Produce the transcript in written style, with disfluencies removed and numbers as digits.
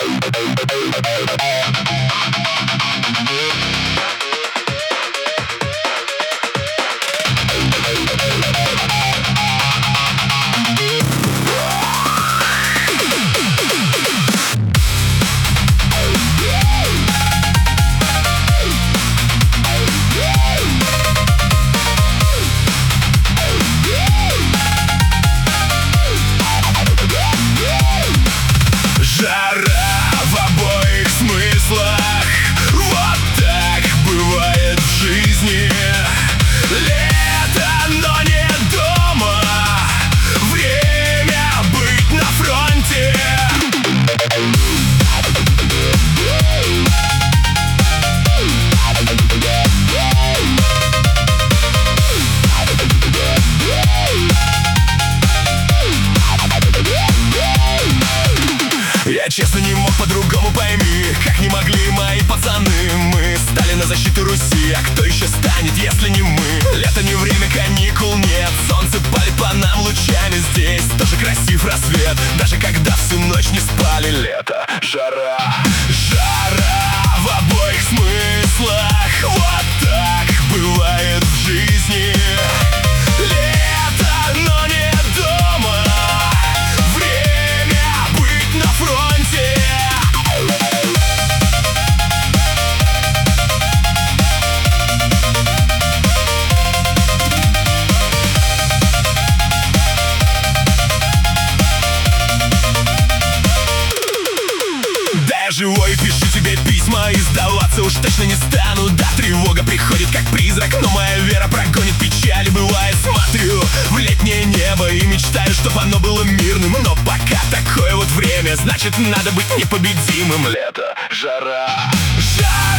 Я честно не мог по-другому, пойми, как не могли мои пацаны. Мы стали на защиту Руси, а кто еще станет, если не мы? Лето не время каникул, нет, солнце палит по нам лучами. Здесь тоже красив рассвет, даже когда всю ночь не спали. Лето, жара, жара в обоих смыслах. Вот так бывает в жизни. Лето, но не дома. Время быть на фронте. Да, я живой, пишу тебе письма и сдаваться уж точно не стану. Да, тревога приходит как призрак, но моя вера прогонит печаль. Бывает, смотрю в летнее небо и мечтаю, чтоб оно было мирным. Но пока такое вот время, значит, надо быть непобедимым. Лето, жара, жара.